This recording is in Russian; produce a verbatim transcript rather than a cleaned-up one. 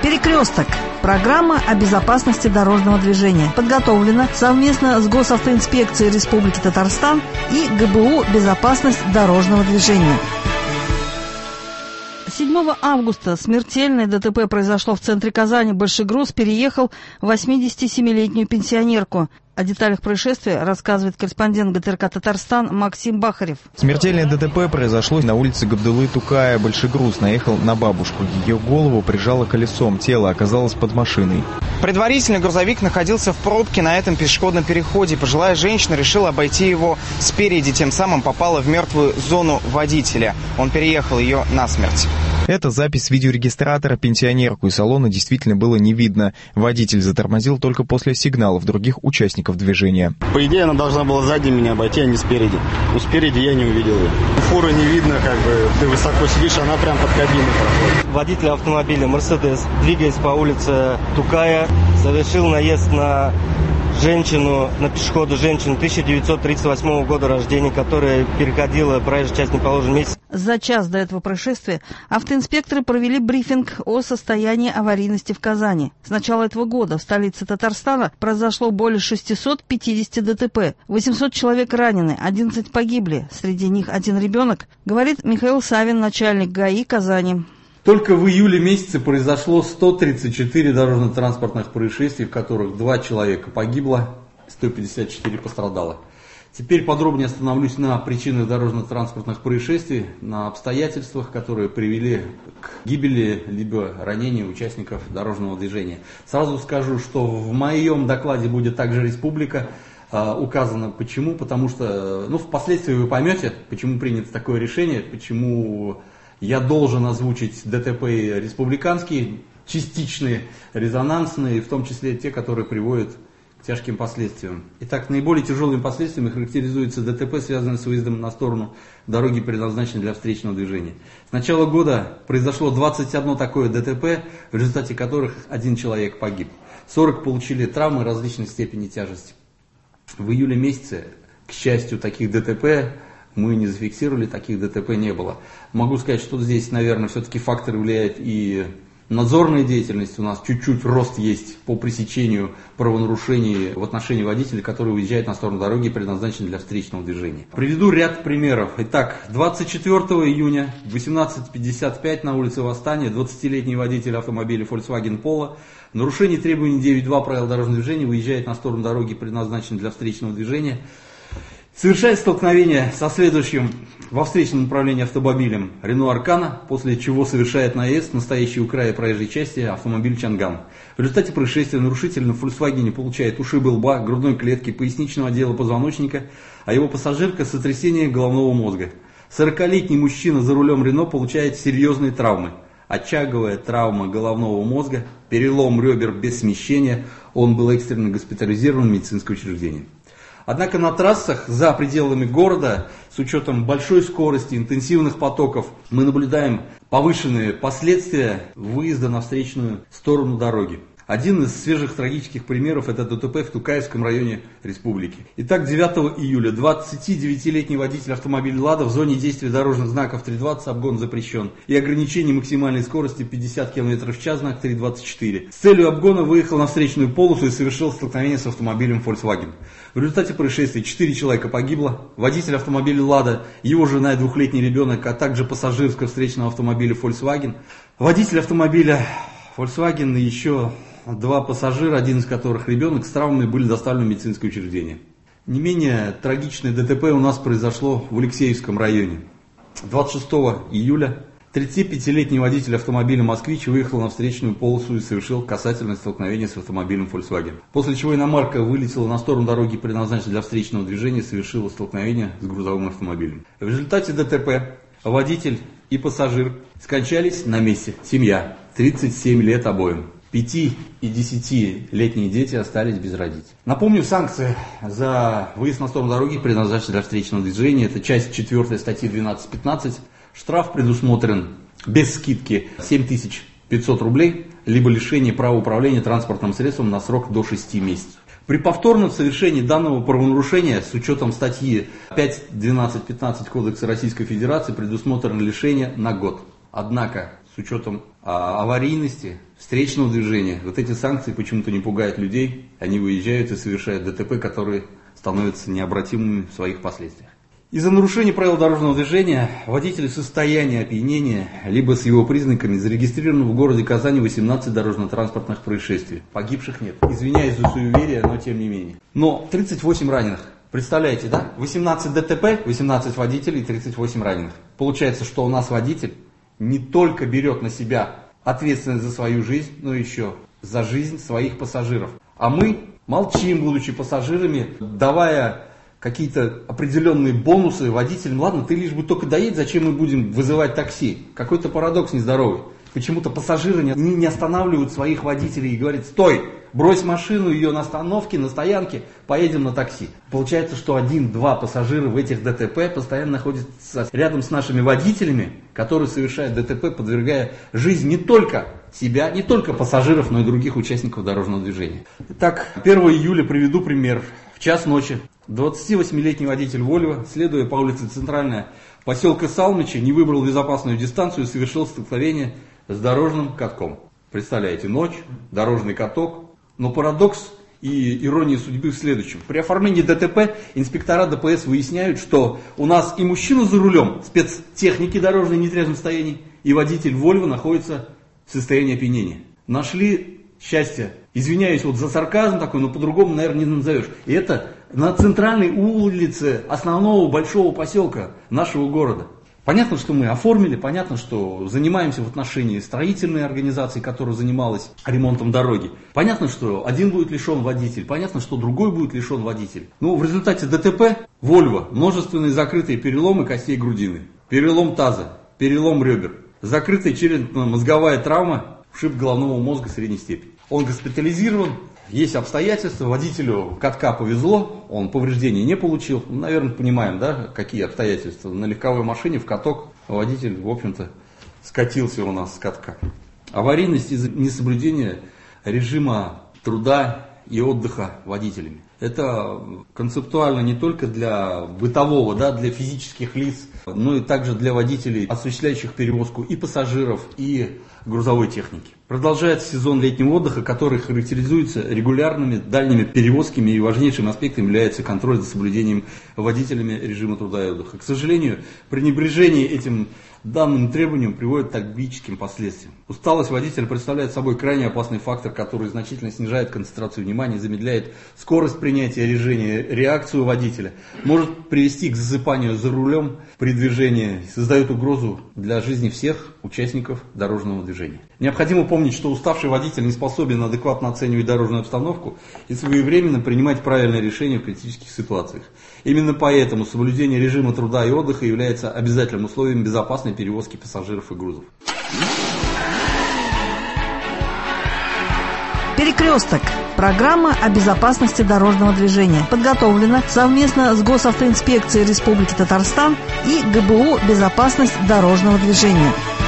Перекресток. Программа о безопасности дорожного движения. Подготовлена совместно с Госавтоинспекцией Республики Татарстан и ГБУ «Безопасность дорожного движения». седьмого августа смертельное ДТП произошло в центре Казани. Большой груз переехал восьмидесятисемилетнюю пенсионерку. О деталях происшествия рассказывает корреспондент ГТРК «Татарстан» Максим Бахарев. Смертельное ДТП произошло на улице Габдуллы Тукая. Большой груз наехал на бабушку. Ее голову прижало колесом, тело оказалось под машиной. Предварительно грузовик находился в пробке на этом пешеходном переходе. Пожилая женщина решила обойти его спереди, тем самым попала в мертвую зону водителя. Он переехал ее насмерть. Это запись видеорегистратора. Пенсионерку из салона действительно было не видно. Водитель затормозил только после сигналов других участников движения. По идее, она должна была сзади меня обойти, а не спереди. Но спереди я не увидел ее. Фуры не видно, как бы ты высоко сидишь, она прям под кабиной проходит. Водитель автомобиля «Мерседес», двигаясь по улице Тукая, совершил наезд на женщину, на пешехода женщину тысяча девятьсот тридцать восьмого года рождения, которая переходила проезжую часть неположенного места. За час до этого происшествия автоинспекторы провели брифинг о состоянии аварийности в Казани. С начала этого года в столице Татарстана произошло более шестисот пятидесяти ДТП. восемьсот человек ранены, одиннадцать погибли. Среди них один ребенок, говорит Михаил Савин, начальник ГАИ Казани. Только в июле месяце произошло сто тридцать четыре дорожно-транспортных происшествий, в которых два человека погибло, сто пятьдесят четыре пострадало. Теперь подробнее остановлюсь на причинах дорожно-транспортных происшествий, на обстоятельствах, которые привели к гибели либо ранению участников дорожного движения. Сразу скажу, что в моем докладе будет также республика э, указано. Почему? Потому что, ну, впоследствии вы поймете, почему принято такое решение, почему я должен озвучить ДТП республиканские, частичные, резонансные, в том числе те, которые приводят к тяжким последствиям. Итак, наиболее тяжелыми последствиями характеризуется ДТП, связанное с выездом на сторону дороги, предназначенной для встречного движения. С начала года произошло двадцать одно такое ДТП, в результате которых один человек погиб. сорок получили травмы различной степени тяжести. В июле месяце, к счастью, таких ДТП мы не зафиксировали, таких ДТП не было. Могу сказать, что здесь, наверное, все-таки факторы влияют и надзорная деятельность. У нас чуть-чуть рост есть по пресечению правонарушений в отношении водителей, которые уезжают на сторону дороги, предназначенной для встречного движения. Приведу ряд примеров. Итак, двадцать четвёртого июня в восемнадцать пятьдесят пять на улице Восстания двадцатилетний водитель автомобиля Volkswagen Polo в нарушении требований девять два правил дорожного движения выезжает на сторону дороги, предназначенной для встречного движения, совершает столкновение со следующим во встречном направлении автомобилем Renault Аркана, после чего совершает наезд на стоящий у края проезжей части автомобиль Чанган. В результате происшествия нарушитель на Volkswagen получает ушибы лба, грудной клетки, поясничного отдела позвоночника, а его пассажирка сотрясение головного мозга. сорокалетний мужчина за рулем Renault получает серьезные травмы. Очаговая травма головного мозга, перелом ребер без смещения, он был экстренно госпитализирован в медицинское учреждение. Однако на трассах за пределами города, с учетом большой скорости, интенсивных потоков, мы наблюдаем повышенные последствия выезда на встречную сторону дороги. Один из свежих трагических примеров – это ДТП в Тукаевском районе республики. Итак, девятого июля двадцатидевятилетний водитель автомобиля «Лада» в зоне действия дорожных знаков три двадцать обгон запрещен и ограничение максимальной скорости пятьдесят километров в час, знак три двадцать четыре. С целью обгона выехал на встречную полосу и совершил столкновение с автомобилем Volkswagen. В результате происшествия четыре человека погибло. Водитель автомобиля «Лада», его жена и двухлетний ребенок, а также пассажирского встречного автомобиля Volkswagen. Водитель автомобиля Volkswagen и еще два пассажира, один из которых ребенок, с травмами были доставлены в медицинское учреждение. Не менее трагичное ДТП у нас произошло в Алексеевском районе. двадцать шестого июля тридцатипятилетний водитель автомобиля «Москвич» выехал на встречную полосу и совершил касательное столкновение с автомобилем Volkswagen. После чего иномарка вылетела на сторону дороги, предназначенной для встречного движения, и совершила столкновение с грузовым автомобилем. В результате ДТП водитель и пассажир скончались на месте. Семья, тридцать семь лет обоим. пяти и десятилетние дети остались без родителей. Напомню, санкции за выезд на сторону дороги, предназначенной для встречного движения, это часть четвёртая статьи двенадцать пятнадцать. Штраф предусмотрен без скидки семь тысяч пятьсот рублей, либо лишение права управления транспортным средством на срок до шести месяцев. При повторном совершении данного правонарушения с учетом статьи пять двенадцать пятнадцать Кодекса Российской Федерации предусмотрено лишение на год. Однако с учетом а, аварийности, встречного движения. Вот эти санкции почему-то не пугают людей, они выезжают и совершают ДТП, которые становятся необратимыми в своих последствиях. Из-за нарушения правил дорожного движения водитель в состоянии опьянения, либо с его признаками, зарегистрировано в городе Казани восемнадцать дорожно-транспортных происшествий. Погибших нет. Извиняюсь за суеверие, но тем не менее. Но тридцать восемь раненых. Представляете, да? восемнадцать ДТП, восемнадцать водителей, тридцать восемь раненых. Получается, что у нас водитель не только берет на себя ответственность за свою жизнь, но еще за жизнь своих пассажиров. А мы молчим, будучи пассажирами, давая какие-то определенные бонусы водителям. Ладно, ты лишь бы только доедь, зачем мы будем вызывать такси? Какой-то парадокс нездоровый. Почему-то пассажиры не, не останавливают своих водителей и говорят: стой, брось машину, ее на остановке, на стоянке, поедем на такси. Получается, что один-два пассажира в этих ДТП постоянно находятся рядом с нашими водителями, которые совершают ДТП, подвергая жизнь не только себя, не только пассажиров, но и других участников дорожного движения. Итак, первого июля приведу пример. В час ночи двадцативосьмилетний водитель Volvo, следуя по улице Центральная поселка Салмичи, не выбрал безопасную дистанцию и совершил столкновение с дорожным катком. Представляете, ночь, дорожный каток. Но парадокс и ирония судьбы в следующем. При оформлении ДТП инспектора ДПС выясняют, что у нас и мужчина за рулем спецтехники дорожной в нетрезвом состоянии, и водитель Volvo находится в состоянии опьянения. Нашли счастье. Извиняюсь вот за сарказм такой, но по-другому, наверное, не назовешь. И это на центральной улице основного большого поселка нашего города. Понятно, что мы оформили, понятно, что занимаемся в отношении строительной организации, которая занималась ремонтом дороги. Понятно, что один будет лишен водитель, понятно, что другой будет лишен водитель. Но в результате ДТП Volvo множественные закрытые переломы костей грудины, перелом таза, перелом ребер, закрытая черепно-мозговая травма, ушиб головного мозга средней степени. Он госпитализирован, есть обстоятельства, водителю катка повезло, он повреждений не получил. Наверное, понимаем, да, какие обстоятельства. На легковой машине в каток водитель, в общем-то, скатился у нас с катка. Аварийность из-за несоблюдения режима труда и отдыха водителями. Это концептуально не только для бытового, да, для физических лиц, но и также для водителей, осуществляющих перевозку и пассажиров, и грузовой техники. Продолжается сезон летнего отдыха, который характеризуется регулярными дальними перевозками, и важнейшим аспектом является контроль за соблюдением водителями режима труда и отдыха. К сожалению, пренебрежение этим данным требованиям приводит к трагическим последствиям. Усталость водителя представляет собой крайне опасный фактор, который значительно снижает концентрацию внимания, замедляет скорость принятия решения, реакцию водителя, может привести к засыпанию за рулем при движении, создает угрозу для жизни всех участников дорожного движения. Необходимо помнить, что уставший водитель не способен адекватно оценивать дорожную обстановку и своевременно принимать правильные решения в критических ситуациях. Именно поэтому соблюдение режима труда и отдыха является обязательным условием безопасной перевозки пассажиров и грузов. Перекресток. Программа о безопасности дорожного движения. Подготовлена совместно с Госавтоинспекцией Республики Татарстан и ГБУ «Безопасность дорожного движения».